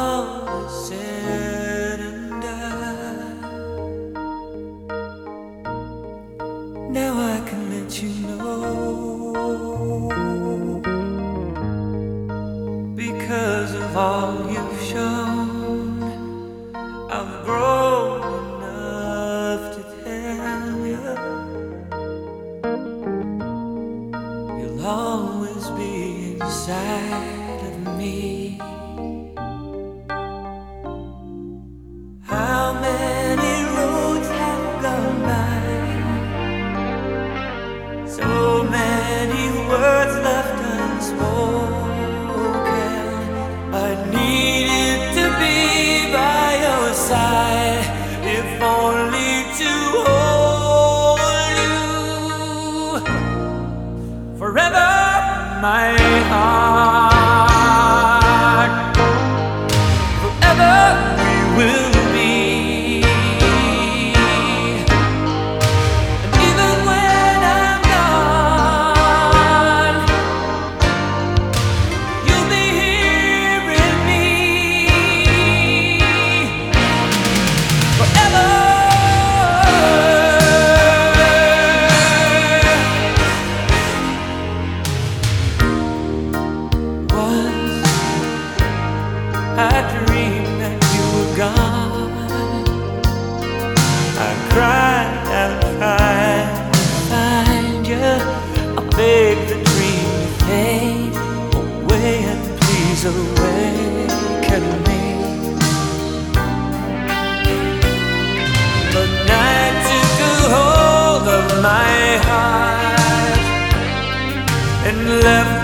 all is said and done, now I can let you know, because of all you've shown, I've grown enough to tell you you'll always be inside of me. How many roads have gone by, so many words left unspoken. I needed to be by your side, if only to hold you forever, my heart. Forever we will be, and even when I'm gone, you'll be here in me forever. I dreamed that you were gone. I cried and tried to find you. I begged the dream to fade away, and please awaken me. But night took a hold of my heart and left